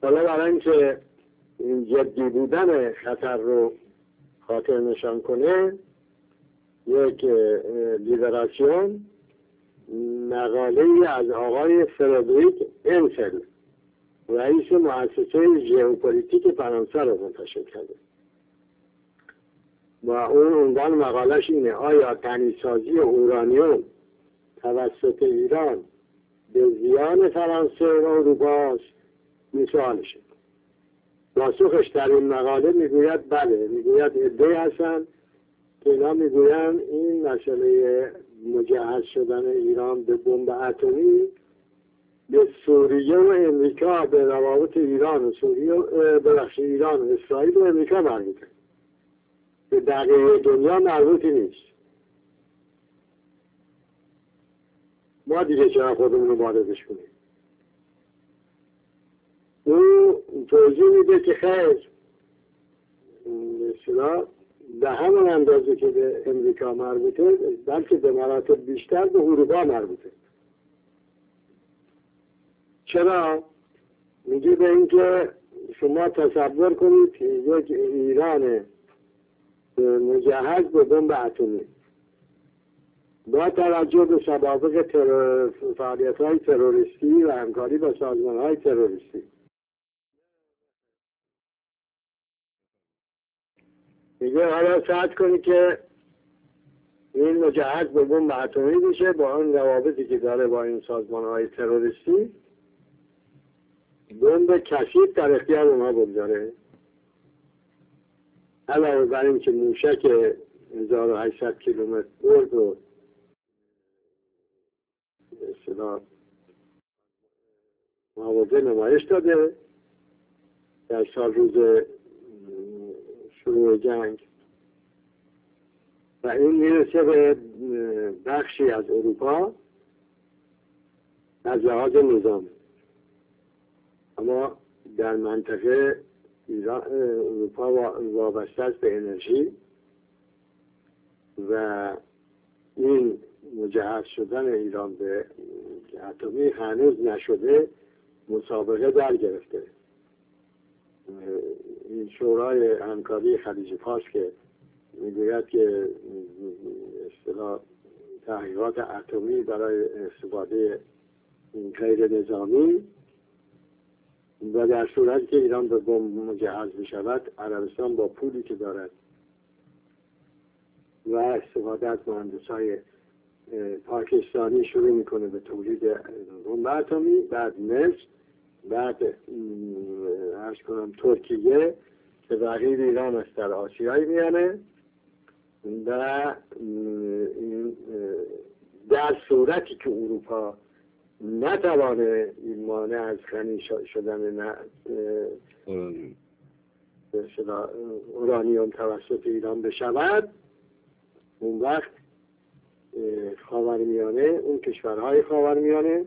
حالا برای اینکه این جدی بودن خطر رو خاطر نشان کنه، یک لیبراسیون مقاله‌ای از آقای فردریک انسل، رئیس مؤسسه ژئوپلیتیک فرانسه رو منتشر کرده و اون عنوان مقالش اینه: آیا غنی‌سازی اورانیوم توسط ایران به زیان فرانسه و اروپا است؟ این سوالشه. پاسخش در این مقاله میگوید بله، میگوید عده‌ای هستن که اینا میگوین این مسئله مجهز شدن ایران به بمب اتمی به سوریه و امریکا، به روابط ایران و سوریه، ببخشید ایران و اسرائیل و امریکا مربوطه، به بقیه دنیا مربوطی نیست. ما دیگه چرا خودمون رو واردش کنیم؟ او توضیح میده که خیر، مثلا به همون اندازه که به امریکا مربوطه، بلکه به مراتب بیشتر به اروپا مربوطه. چرا؟ میگه به اینکه شما تصور کنید یک ایران مجهز به بمب اتمی با توجه به سوابق فعالیت‌های تروریستی و همکاری با سازمان‌های تروریستی، میگه حالا سعی کنید که این مجهز به بمب اتمی بشه، با اون روابطی که داره با این سازمان‌های تروریستی، بمب کثیف در اختیار اونها بگذاره. علاوه بر این که موشک 1800 کیلومتر برد و اصطلاح مواضع نمایش داده در سال روز شروع جنگ، و این میرسه به بخشی از اروپا از لحاظ نظامی. اما در منطقه اروپا وابسته است به انرژی و این مجهز شدن ایران به اتمی هنوز نشده، مسابقه در گرفته. این شورای همکاری خلیج فارس که میگوید که اصطلاح تحقیقات اتمی برای استفاده غیر نظامی، و در صورتی که ایران به بمب مجهز بشود، عربستان با پولی که دارد و استفاده از مهندسای پاکستانی شروع میکنه به تولید بمب اتمی، بعد مصر، بعد عرض کنم ترکیه که رقیب ایران است در آسیای میانه، و در صورتی که اروپا نتوانه این مانع از غنی شدن اورانیوم توسط ایران بشود، اون وقت خاورمیانه، اون کشورهای خاورمیانه،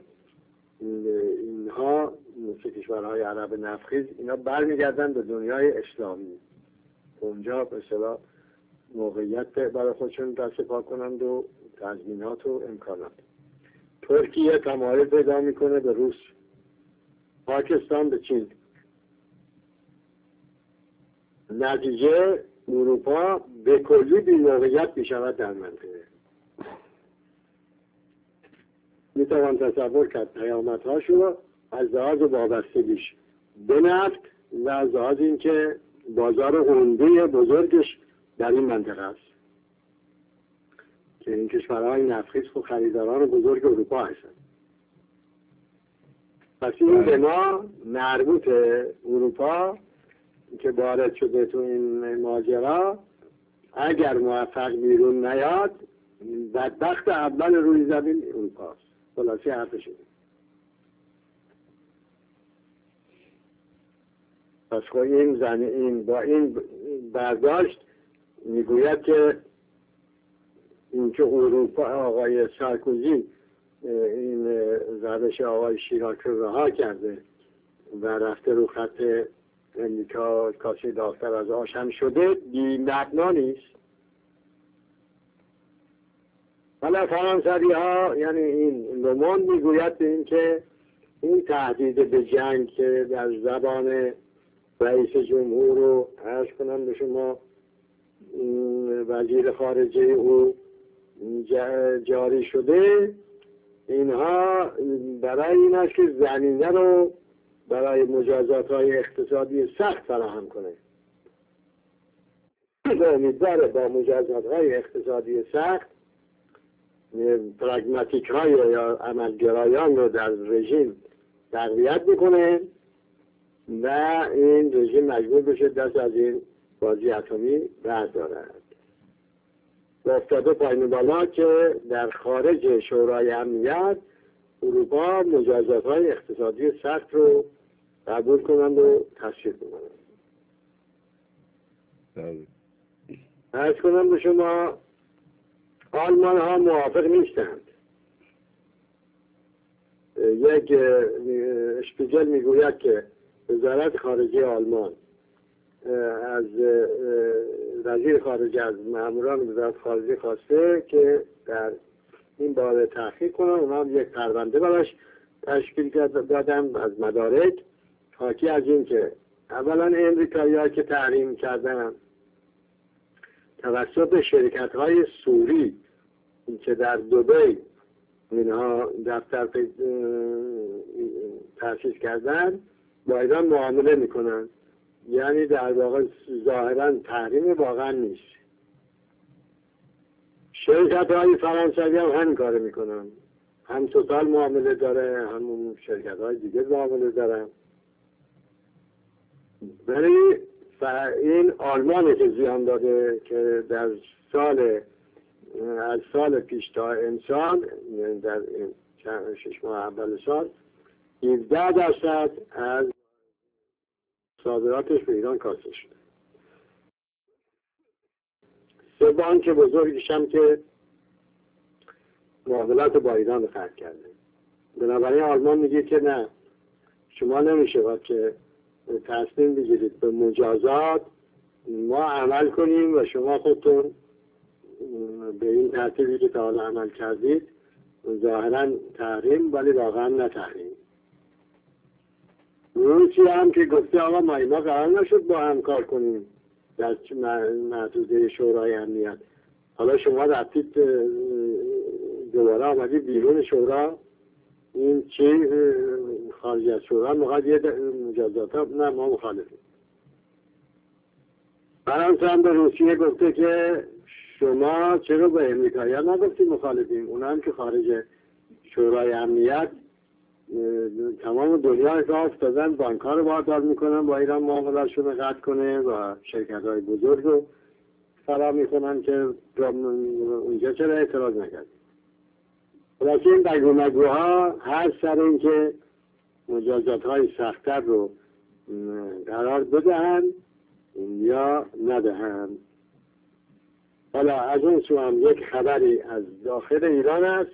اینها مثل کشورهای عرب نفتخیز، اینا برمیگردن به دنیای اسلامی، اونجا به اصطلاح موقعیت برای خودشون دست پا کنند و تضمینات و امکانات. ترکیه تمایل پیدا میکنه به روس، پاکستان به چین. نتیجه اروپا به کلی بی موقعیت میشود در منطقه. میتوان تصور کرد پیامدهاشو از لحاظ وابستگیش به نفت و از لحاظ اینکه بازار عمده بزرگش در این منطقه است که این کشورهای نفتخیز و خریداران بزرگ اروپا هستند. پس این به ما مربوط اروپا که وارد شده تو این ماجرا، اگر موفق بیرون نیاد، بدبخت اول روی زمین اروپا است. خلاصی حرف شده. پس خب این با این برداشت میگوید که اینکه اروپا، آقای سارکوزی این روش آقای شیراک رو رها کرده و رفته رو خط امریکا، کاسه داغ‌تر از آش هم شده، بی‌مبنا نیست. حالا فرانسوی ها، یعنی این لوموند میگوید به این که این تهدید به جنگ که در زبان رئیس جمهور رو عرض کنم به شما وزیر خارجه او جاری شده، اینها برای این است که زمینه رو برای مجازات‌های اقتصادی سخت فراهم کنه. امیدواره با مجازات‌های اقتصادی سخت پراگماتیک های یا عملگرایان رو در رژیم تقویت بکنه و این رژیم مجبور بشه دست از این بازی اتمی بردارد. و افتاده پایین بالا که در خارج شورای امنیت اروپا مجازات‌های اقتصادی سخت رو قبول کنند و تشویق کنند. عرض کنم به شما آلمان ها موافق نیستند. یک اشپیگل میگوید که وزارت خارجه آلمان از وزیر خارجه از ماموران وزارت خارجه خواسته که در این باره تحقیق کنن. اونا هم یک پرونده براش تشکیل دادن از مدارک حاکی از این که اولا امریکایی‌ها که تحریم کردن توسط شرکت‌های سوری که در دبی اینها دفتر تأسیس کردن با ایران معامله میکنن، یعنی در واقع ظاهرا تحریم واقعا نیست. شرکت‌های فرانسوی هم همین کار میکنن، هم توتال معامله داره، هم شرکت‌های دیگه معامله دارن. ولی این آلمانی که زیان داده که در از سال پیش تا امسال در 6 ماه اول سال 17% از صادراتش به ایران کاسته شده. 3 بانک بزرگش هم که معاملات با ایران ختم کرده. بنابراین آلمان میگه که نه، شما نمیشه باید که تصمیم بگیرید به مجازات ما عمل کنیم و شما خودتون به این ترتیبی که تا حالا عمل کردید ظاهرا تحریم ولی واقعا نه تحریم. روسیه هم که گفته آقا ما قرار نشد با هم کار کنیم در محدوده شورای امنیت، حالا شما رفتید دوباره آمدید بیرون شورا، این چی خارج از شورا مقدر یه مجازات ها؟ نه، ما مخالفیم. فرانسه هم به روسیه گفته که شما چرا به امریکایی ها نگفتید مخالفیم؟ اونا هم که خارج شورای امنیت تمام دنیا راه افتادن، بانک ها رو باردار میکنن با ایران معامله‌شون رو قطع کنه و شرکت های بزرگ رو فرا میکنن که اونجا چرا اعتراض نکرد. ولی این بگومگوها هر سر این که مجازات های سخت‌تر رو قرار بدهن یا ندهن. حالا از اون سو هم یک خبری از داخل ایران است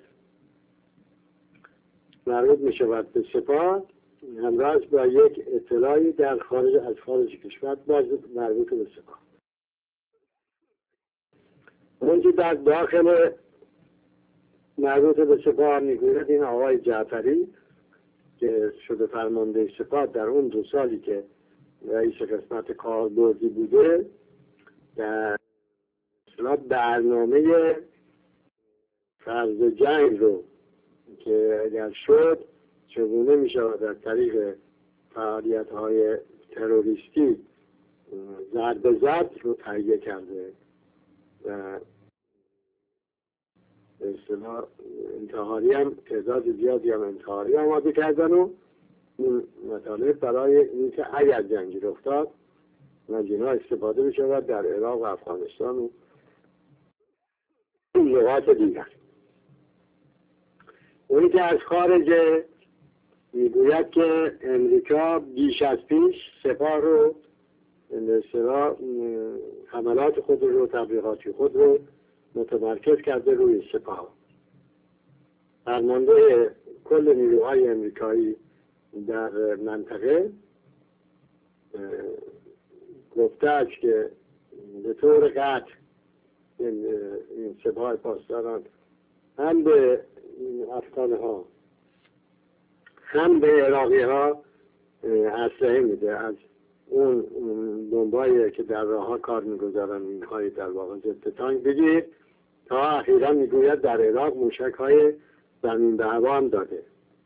مربوط می شود به سپاه، همراز با یک اطلاعی در از خارج کشور باز مربوط به سپاه. اون که در داخل مربوط به سپاه میگوید این آقای جعفری که شده فرمانده سپاه در اون 2 سالی که رئیس قسمت کاربردی بوده در برنامه فرض جنگ رو که اگر شد چگونه می شود از طریق فعالیت های تروریستی ضربه زد رو تهیه کرده و به اصطلاح انتحاری هم تعداد زیادی هم انتحاری آماده کردن و مطالب برای اینکه اگر جنگی رخ داد از اینها استفاده می شود در عراق و افغانستان و نقاط دیگر. اونی که از خارج میگوید که امریکا بیش از پیش سپاه رو به اصطلاح حملات خود رو تبلیغاتی خود رو متمرکز کرده روی سپاه. فرمانده کل نیروهای امریکایی در منطقه گفته است که به طور قطع این سپاه پاسداران هم به افغان ها هم به عراقی ها اسلحه میده، از اون بمبایی که در راه ها کار میگذارن اینهای در واقع ضد تانک بگیر، تا اخیرا میگوید در عراق موشک های زمین به هوا هم داده.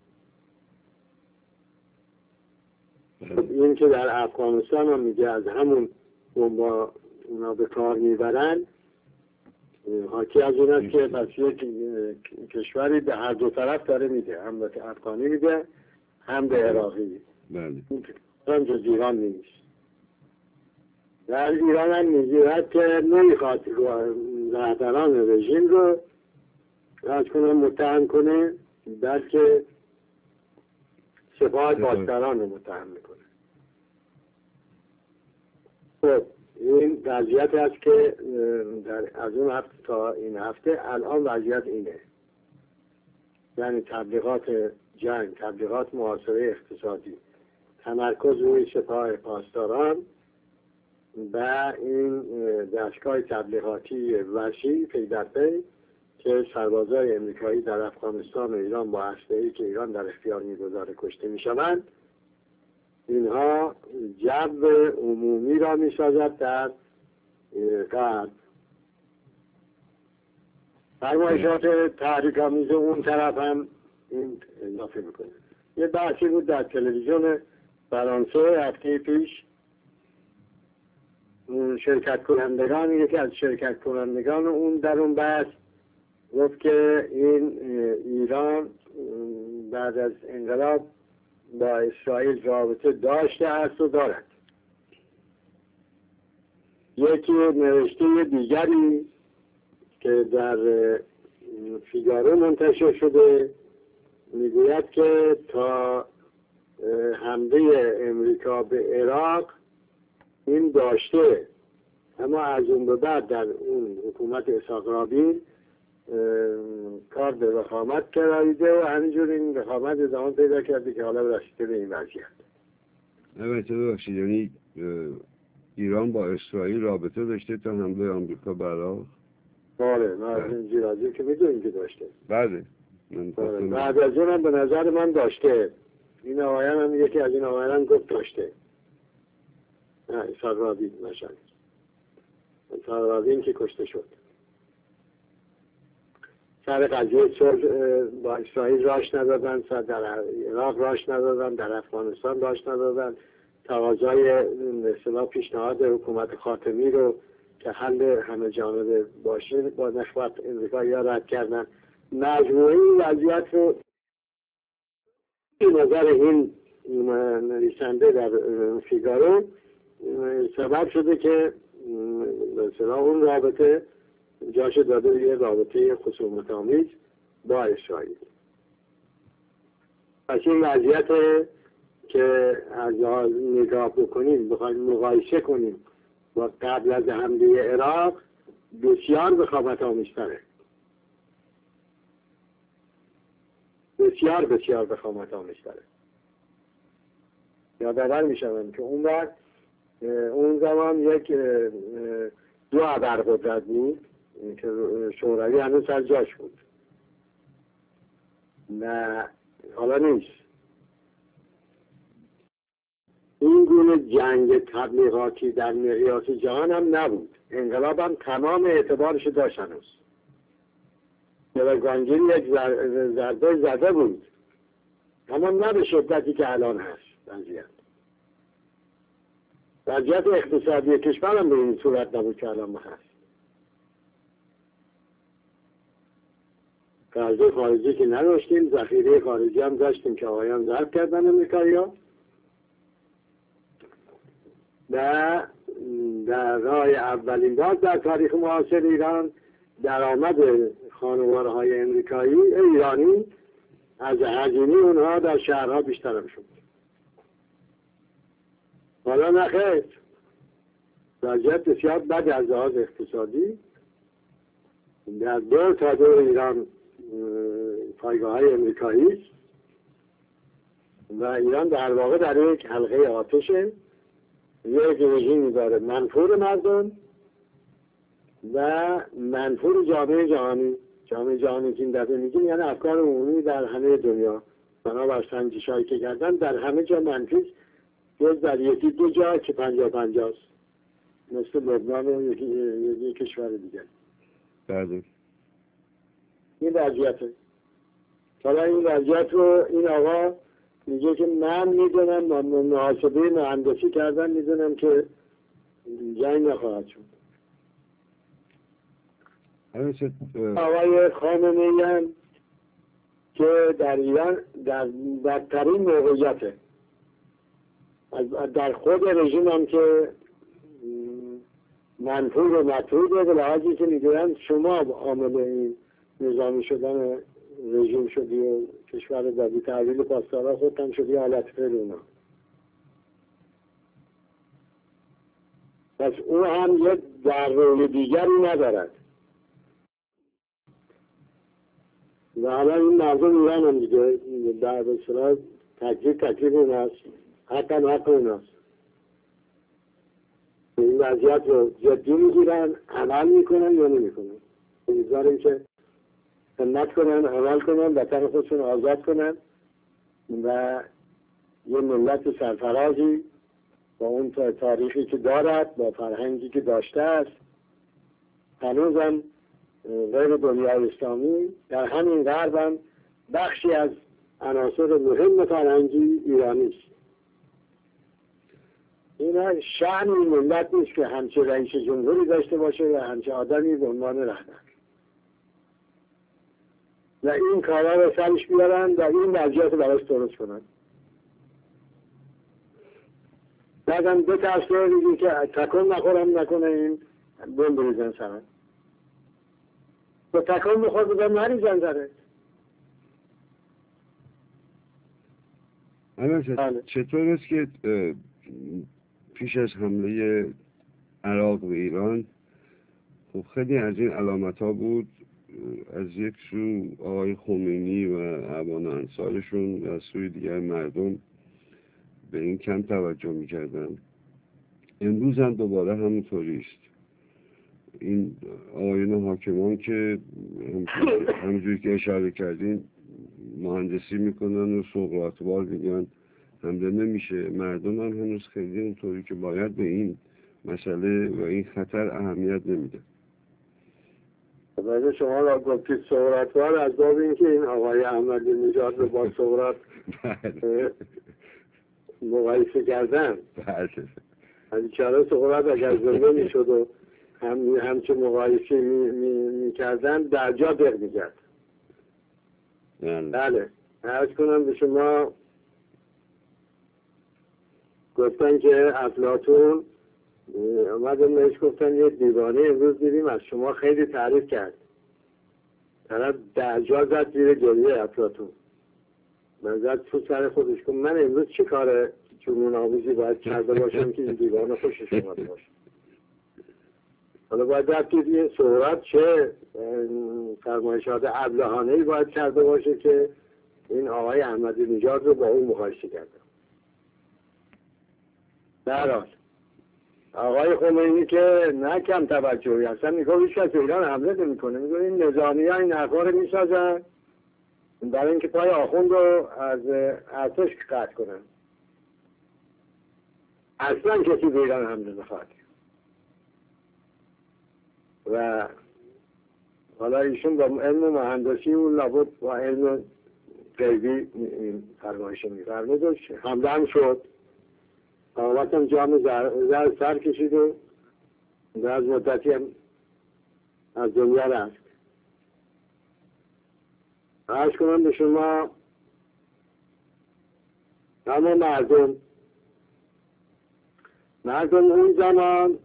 این که در افغانستان هم میگه از همون بمبا اونا به کار میبرن، حاکی از این است که پس یک کشوری به هر دو طرف داره میده، هم به افغانی میده هم به عراقی. این جز ایران نیست. در ایران هم میگوید که نمیخواد رهبران رژیم رو از کنه متهم کنه، بلکه سپاه پاسداران رو متهم میکنه. خب این وضعیت است که از اون هفته تا این هفته الان وضعیت اینه، یعنی تبلیغات جنگ، تبلیغات محاصره اقتصادی، تمرکز روی سپاه پاسداران و این دستگاه تبلیغاتی وسیع پی در پی که سربازای امریکایی در افغانستان و ایران با اسلحه‌ای که ایران در اختیار می‌گذاره کشته می‌شوند، اینها جو عمومی را می‌سازد در غرب. فرمایشات تحریک‌آمیز اون طرف هم این اضافه می‌کنه. یه بحثی بود در تلویزیون فرانسه هفته پیش، شرکت کنندگان، یکی از شرکت کنندگان اون در اون بحث گفت که این ایران بعد از انقلاب با اسرائیل رابطه داشته است و دارد. یکی نوشته دیگری که در فیگارو منتشر شده میگوید که تا حمله امریکا به عراق این داشته، اما از اون به بعد در اون حکومت اسحاق رابین کار به وخامت کردیده و همینجور این وخامت ادامه پیدا کرده که حالا رسیده به این وضعیت. البته ببخشید، یعنی ایران با اسرائیل رابطه داشته تا حمله آمریکا به عراق؟ بله، ما از این جیرازی که میدونیم که داشته. بله. بعد از اون هم به نظر من داشته. این آقایان هم یکی از این آقایان گفت داشته. نه، اسحاق رابین نشد. اسحاق رابین که کشته شد. سر قضیه صلح با اسرائیل راش ندادن، در عراق راش ندادن، در افغانستان راش ندادن، تقاضای مثلا پیشنهاد حکومت خاتمی رو که حل همه جانبه باشه با نخوت امریکایی‌ها رد کردن. مجموعه وضعیت رو این نظر این نویسنده در فیگارو سبب شده که مثلا اون رابطه جاش داده یه رابطه خصومت آمیز با اسرائیل. پس این وضعیت که از نگاه بکنیم، بخوایم مقایسه کنیم با قبل از حمله عراق، بسیار وخامت آمیزتره، بسیار بسیار وخامت آمیزتره. یادآور میشم که اون زمان یک دو ابرقدرت بود که شوروی هنوز سر جاش بود، نه حالا نیست. این گونه جنگ تبلیغاتی در مقیاس جهان هم نبود. انقلاب هم تمام اعتبارش داشت هنوز. گرگانگیر یک ضربه زده بود، اما نه به شدتی که الان هست. وضعیت اقتصادی کشور هم به این صورت نبود که الان هست. قرضه خارجی که نداشتیم، ذخیره خارجی هم داشتیم که آقایان ضرب کردن امریکایی‌ها. در راه اولین بار در تاریخ معاصر ایران درآمد خانوارهای ایرانی از هزینه اونها در شهرها بیشتر هم شد. حالا نخیر، وضعیت بسیار بد از لحاظ اقتصادی. در دور تا دور ایران پایگاه‌های امریکایی است و ایران در واقع در یک حلقه آتشه، یک رژیمی داره منفور مردم و منفور جامعه جهانی. جامعه جهانی که این دفعه میگیم یعنی افکار عمومی در همه دنیا، بنابر سنجش‌هایی که کردن در همه جا منفی است، جز در یکی دو جا که 50-50 است، مثل لبنان و یکی کشور دیگر. بله. این وضعیته. حالا این وضعیت رو این آقا میگه که من میدونم، محاسبه مهندسی کردن، میدونم که جنگ نخواهد شد. آقای خامنه‌ای هم که در ایران در بدترین موقعیته، در خود رژیم هم که منفور و مطروده، به لحاظی که میگویند شما عامل این نظامی شدن رژیم شدی و کشور دادی تحویل پاسدارا، خودتن شدی حالت فعل اونا. پس او هم یک در روی دیگری ندارد. و حالا این مردم ایران هم دیگه در بسیار تکلیف اوناست، حق اوناست. این وضعیت رو جدی میگیرن، عمل میکنن یا نمیکنن. امیدواریم که همت کنن، عمل کنن، وطن خودشون آزاد کنن و یه ملت سرفرازی با اون تاریخی که دارد، با فرهنگی که داشته است، هنوزم غیر دنیای اسلامی، در همین غرب هم بخشی از عناصر مهم فرهنگی ایرانی است. این شأن این ملت نیست که همچه رئیس جمهوری داشته باشه و همچه آدمی به عنوان رهبر و این کارا رو سرش بیارن و این وضعیت رو براش درست کنن. بعدم دو ترسه دیدی که تکون نکنه این بم بریزن سرن. با تکون بخور بودن نریزن سره. چطور است که پیش از حمله عراق به ایران خب خیلی از این علامت ها بود، از یک سو آقای خمینی و اعوان انصارشون و از سوی دیگر مردم به این کم توجه میکردن. امروز هم دوباره همونطوری است. این آقایون حاکمان که همونجوری که اشاره کردین مهندسی میکنن و سقراطوار میگن حمله نمیشه، مردم هم هنوز خیلی اونطوری که باید به این مسئله و این خطر اهمیت نمیده. باید شما را گفتید سقراطوار از باب اینکه این آقای احمدی نژاد رو با سقراط مقایسه کردن. از چرا سقراط اگر زنده میشد و همچه مقایسه میکردن در جا دق میکرد. بله. عرض کنم به شما، گفتن که افلاطون اومدن بهش گفتن یه دیوانه امروز دیدیم از شما خیلی تعریف کرد. طرف در جا زد زیر گریه افلاطون. من زد تو سر خودش که من امروز چه کار جنون آمیزی باید کرده باشم که این دیوانه خوشش اومده باشه. حالا باید رفتید یه سقراط چه فرمایشات ابلهانه‌ای باید کرده باشه که این آقای احمدی نژاد رو با اون مقایسه کرده. در حال آقای خمینی که نه کم توجهی اصلا میگه هیچ کس ایران حمله نمیکنه، میگه این نظامی‌ها این حرفا رو میسازن برای اینکه پای آخوند رو از ارتش قطع کنن. اصلا کسی به ایران حمله نخواهد. و حالا ایشون با علم مهندسی و لابد با علم غیبی فرمایش می‌فرمود و حمله هم شد. آقابت هم جام زر سر کشید و از مدتی هم از دنیا رفت. عرض کنم به شما اما مردم اون زمان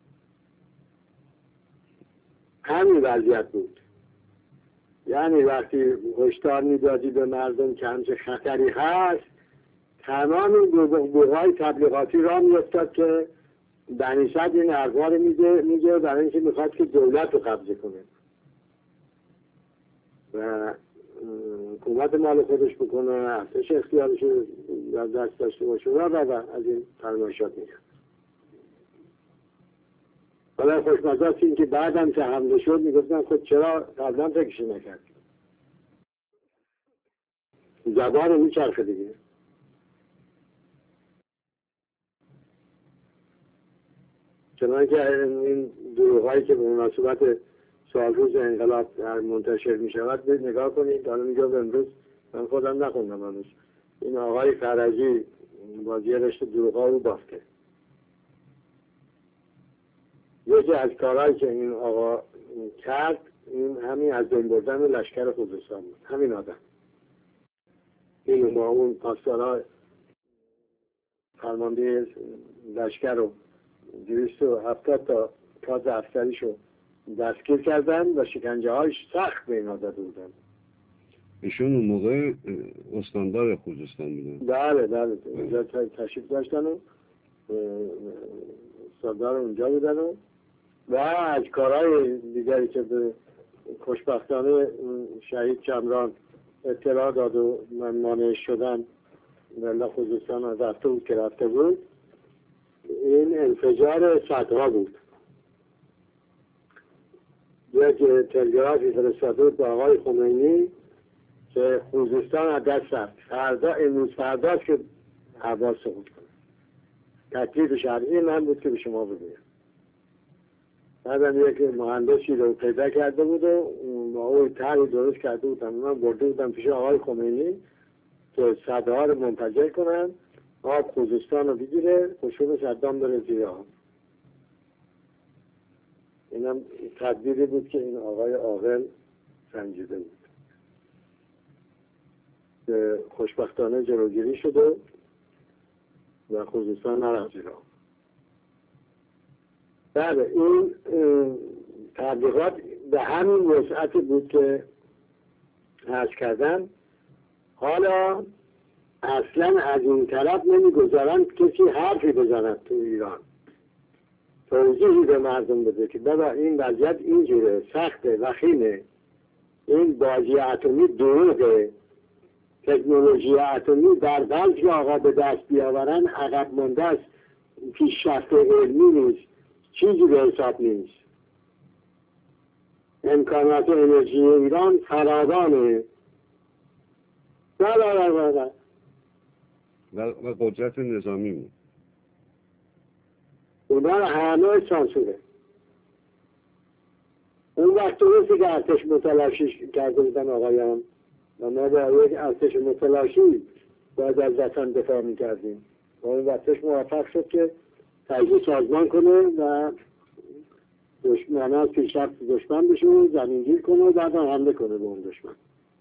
همین وضعیت بود. یعنی وقتی هشدار میدادی به مردم که همچه خطری هست، تمام این گروه‌های تبلیغاتی را میافتاد که بنیصد این حرفا رو میگه برای اینکه میخواد که دولت رو قبضه کنه و حکومت مال خودش بکنه، ارتش اختیارش رو در دست داشته باشه و از این فرمایشات میگه. حالا خوشمزه است این که بعدم که حمله شد میگفتن خود چرا قبلا فکرش نکرد. زبان میچرخه دیگه. چنانکه این دروغ‌هایی که به مناسبت سالروز انقلاب منتشر می شود نگاه کنید. حالا میگه امروز من خودم نخوندم هنوز این آقای فرجی با یه رشته دروغ‌ها رو بافته. یکی از کارهایی که این آقا کرد این همین از بین بردن لشکر خوزستان بود. همین آدم این با اون پاسدارا فرمانده لشکر رو 270 تا کاز عسکریشو دستگیر کردن و شکنجه هایش سخت به اینا داده بودن. ایشون اون موقع استاندار خوزستان بودن. بله اونجا تشریف داشتن و استاندار اونجا بودن و از کارهای دیگری که به خوشبختانه شهید چمران اطلاع داد و من مانع شدن والله خوزستان از رفته بود که رفته بود. این انفجار صدها بود. یک تلگرافی فرستاده بود به آقای خمینی که خوزستان از دست رفت، امروز فردا که حواس سقوط کنه. تکلیف شرعی من بود که به شما بگویم. بعدم یک مهندسی رو پیدا کرده بود و با او طرحی درست کرده بودم. من برده بودم پیش آقای خمینی که صدها رو منفجر کنن، آب خوزستان رو بگیره، خشون صدام بره زیر آب. اینم تدبیری بود که این آقای عاقل سنجیده بود. خوشبختانه جلوگیری شده و خوزستان نرفت زیر آب. بله این تبلیغات به همین وسعتی بود که عرض کردم. حالا اصلا از این طرف نمیگذارند کسی حرفی بزند تو ایران، توضیحی به مردم بده که بابا این وضعیت اینجوره، سخته، وخیمه، این بازی اتمی دروغه، تکنولوژی اتمی در بلج آقا به دست بیاورن عقب مونده است، پیشرفت علمی نیست، چیزی به حساب نیست. امکانات انرژی ایران فراوانه و قدرت نظامی بود. اونا همه سانسوره. اون وقت درسته که ارتش متلاشی کرده بودن آقایان و ما با یک ارتش متلاشی باید از وطن دفاع میکردیم و اون ارتش موفق شد که تجزیه سازمان کنه و دشمن از پیشرفت دشمن بشه، زمینگیر کنه و بعد حمله کنه به اون دشمن.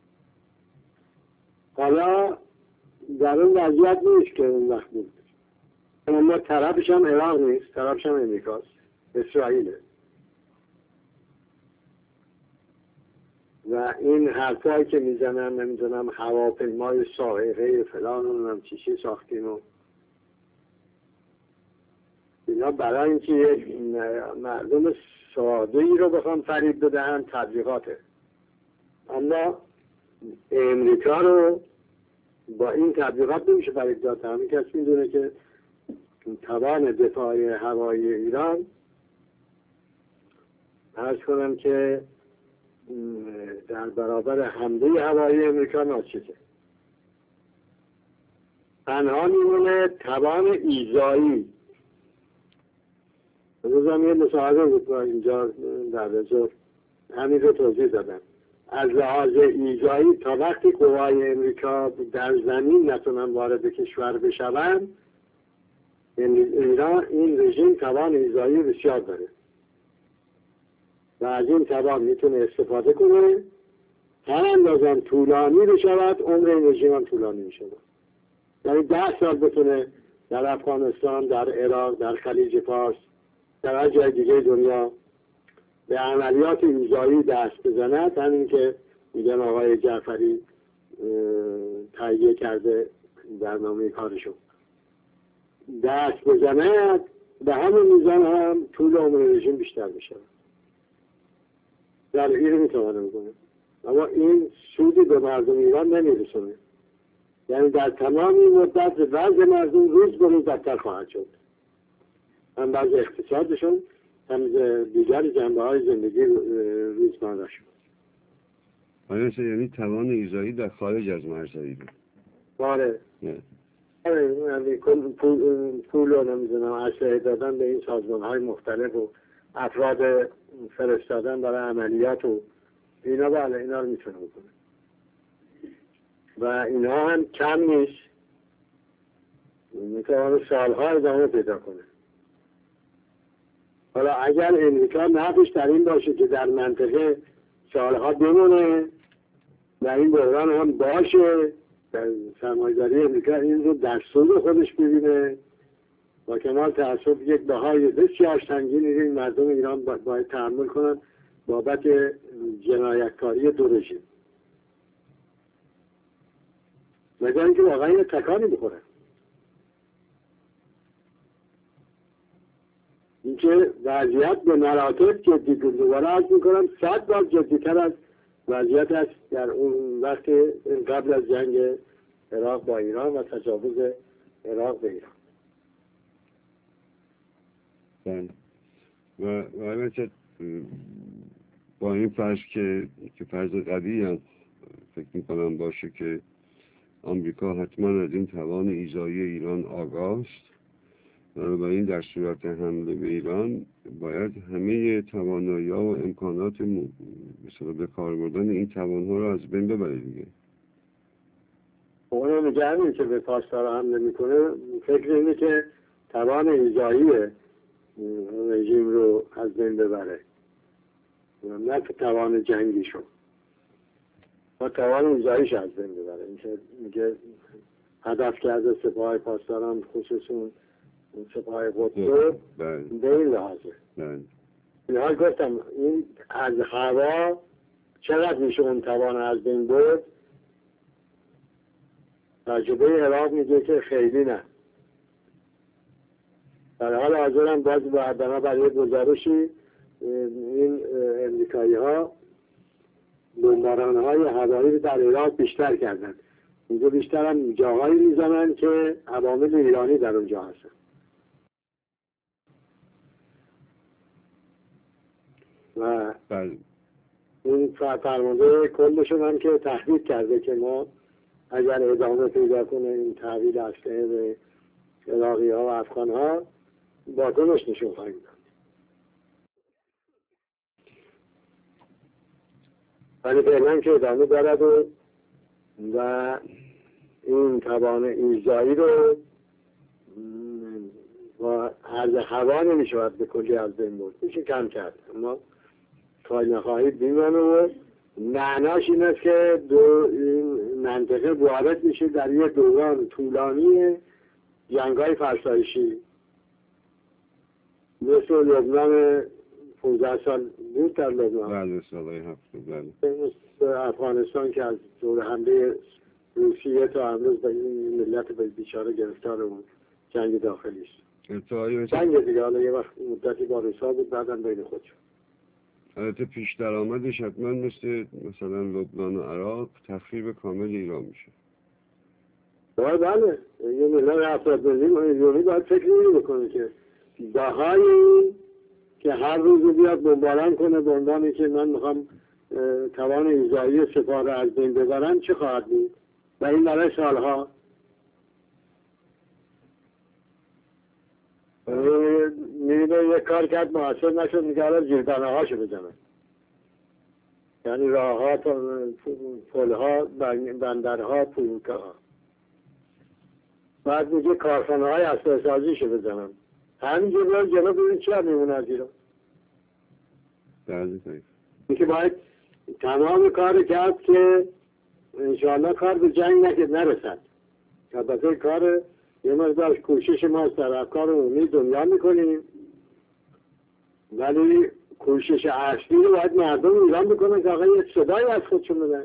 حالا در اون وضعیت نیست که اون وقت بود. اما طرفش هم عراق نیست، طرفش هم امریکاست، اسرائیله. و این حرفایی که میزنن نمیدونم هواپیمای سائقه فلان و چیشی ساختیم و اینا برای اینکه یک مردم ساده ای رو بخوام فریب بدهن تبلیغاته. اما امریکا رو با این تبلیغات نمیشه فریب داد. همین کسی میدونه که توان دفاع هوایی ایران عرض کنم که در برابر حمله هوایی امریکا ناچیزه. تنها میمونه توان ایذایی. روزم یه مصاحبه بود با اینجا در رزور همین رو توضیح دادم. از لحاظ ایذایی تا وقتی قوای امریکا در زمین نتونن وارد کشور بشوند، ایران این رژیم توان ایذایی بسیار داره و از این توان میتونه استفاده کنه، هر اندازم طولانی بشود عمر این رژیم هم طولانی میشود. یعنی 10 سال بتونه در افغانستان، در عراق، در خلیج فارس، در هر جای دیگه دنیا به عملیات ایذایی دست بزند. همین که میگن آقای جعفری تهیه کرده برنامه کارشو دست بزند، به همون میزان هم طول عمر رژیم بیشتر میشه. در این میتوانه میکنه، اما این سودی به مردم ایران نمیرسونه. یعنی در تمام این مدت وضع مردم روز به روز بدتر خواهد شد، هم وضع اقتصادشون هم دیگر جنبه های زندگی روزمره شد. آیا یعنی توان ایزایی در خارج از مرزهای ایران؟ آره. نه. یعنی پول رو نمیدونم اسلحه دادن به این سازمان های مختلف و افراد فرستادن برای عملیات و اینا، بله اینا رو میتونه بکنه و اینا هم کم نیست، میتونه سالها ادامه پیدا کنه. حالا اگر امریکا نقش در این باشه که در منطقه سالها بمونه و این بحران هم باشه، در سرمایه‌داری امریکا این رو در صلح خودش ببینه، با کمال تأسف یک بهای بسیار سنگینی این مردم ایران باید تحمل کنن بابت جنایتکاری دو رژیم، مگر اینکه واقعا یه تکانی بخورن. اینکه وضعیت به مراتب جدی دوباره عرض میکنم 100 بار جدیتر از وضعیت است در اون وقت قبل از جنگ عراق با ایران و تجاوز عراق به ایران. و البته با این فرض که فرض قوی هم فکر میکنم باشه که آمریکا حتما از این توان ایزایی ایران آگاه است، بنابراین در صورت حمله به ایران باید همه توانایی‌ها و امکانات مثلا به کار بردن این توانها رو از بین ببره دیگه. اونو میگم که به پاسدار حمله میکنه فکر اینه که توان ایزایی رژیم رو از بین ببره، نه که توان جنگیشو و توان ایزاییش از بین ببره. این که میگه هدف کرده سپاه پاسداران خصوصا اون سپاه قدس رو به این لحاظه. اینها گفتم این از هوا چقدر میشه اون توان از بین برد. تجربه عراق میگه که خیلی نه. در حال حاضر هم باز برای گزارشی این امریکایی ها بمباران های هوایی در عراق بیشتر کردن. اینجا بیشتر هم جاهایی میزنن که عوامل ایرانی در اونجا هستن. و این فرمانده کلشون هم که تهدید کرده که ما اگر ادامه پیدا کنه این تحویل اسلحه به عراقی ها و افغان ها واکنش نشون خواهیم داد. ولی فعلا که ادامه دارد و این توان ایزایی رو با عرض هوا نمیشود به کلی از بین برد، میشه کم کرد، اما خواهی نخواهید بیمانه و معناش این است که این منطقه وارد میشه در یک دوران طولانی جنگ‌های فرسایشی مثل لبنان 15 سال بود در لبنان، بله سالهای 70 مثل افغانستان که از دور حمله روسیه تا امروز به این ملت بیچاره گرفتار بود جنگ داخلی است. جنگ دیگه حالا یه وقت مدتی با روسا بود بعدم بین خود شد. البته پیش درآمدش حتما مثلا لبنان و عراق تخریب کامل ایران میشه. بله یه ملت 70 میلیونی باید فکر نمی بکنه که دهایی که هر روز بیاد بمباران کنه به عنوانی که من میخوام توان ایزایی سپاه رو از بین ببرم چه خواهد بود؟ و این برای سالها میبینه یک کار کرد محصول نشد میگه الان زیربنه هاشو بزنن، یعنی راه ها، پل ها، بندرها، فرودگاه ها، بعد میگه کارخانه های اسلحه سازی شو بزنن. همینجور رو جلو ببین چه هم میمونه از ایران. این که باید تمام کار کرد که انشاءالله کار به جنگ نرسد. البته کار یه مقدار کوشش ماست در افکار عمومی دنیا میکنیم، ولی کوشش اصلی رو باید مردم ایران بکنن که آقا یک صدایی از خودشون بدن.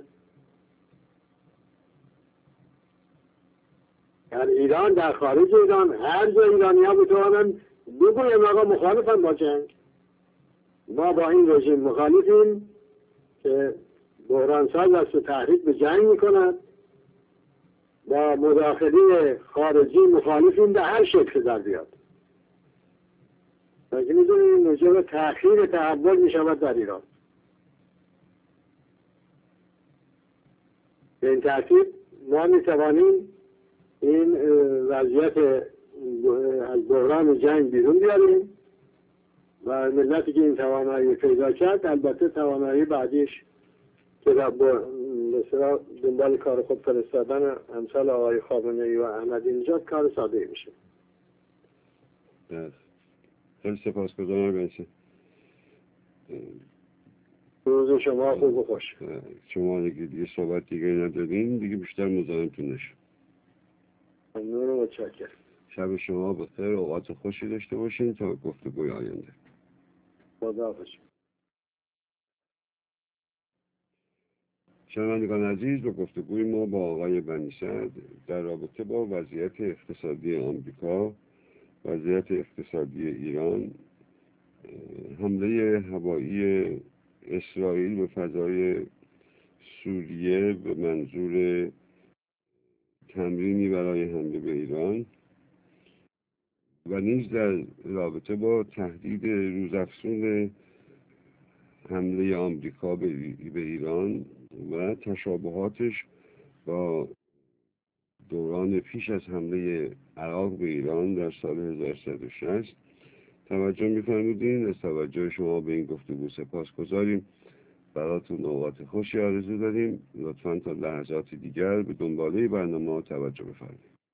در ایران، در خارج ایران، هر جا ایرانی ها بتوانن بگویم آقا مخالفم با جنگ، ما با این رژیم مخالفیم که بحرانساز است و تحریک به جنگ میکنن، با مداخله خارجی مخالفیم به هر شکل در بیاد. بلکه میدونیم این موجب تأخیر تحول میشود در ایران. به این ترتیب ما میتوانیم این وضعیت از بحران جنگ بیرون بیاریم و ملتی که این توانایی پیدا کرد البته توانایی بعدیش که مثلا دنبال کار خود فرستادن امثال آقای خامنه‌ای و احمدی‌نژاد کار ساده میشه. خیلی سپاسگزارم بنسه. روز شما خوب و خوش. شما دیگه صحبت دیگه ندارین دیگه، بیشتر مزاحمتون نشم. ممنون و متشکرم. شب شما بخیر، اوقات خوشی داشته باشین تا گفتگوی آینده. خداحافظ. شنوندگان عزیز، به گفتگوی ما با آقای بنی صدر در رابطه با وضعیت اقتصادی آمریکا، وضعیت اقتصادی ایران، حمله هوایی اسرائیل به فضای سوریه به منظور تمرینی برای حمله به ایران و نیز در رابطه با تهدید روزافزون حمله آمریکا به ایران و تشابهاتش با دوران پیش از حمله عراق به ایران در سال 1360 توجه می‌فرمودین. از توجه شما به این گفتگو سپاسگزاریم. براتون اوقات خوشی آرزو داریم. لطفاً تا لحظات دیگر به دنباله برنامه توجه بفرمایید.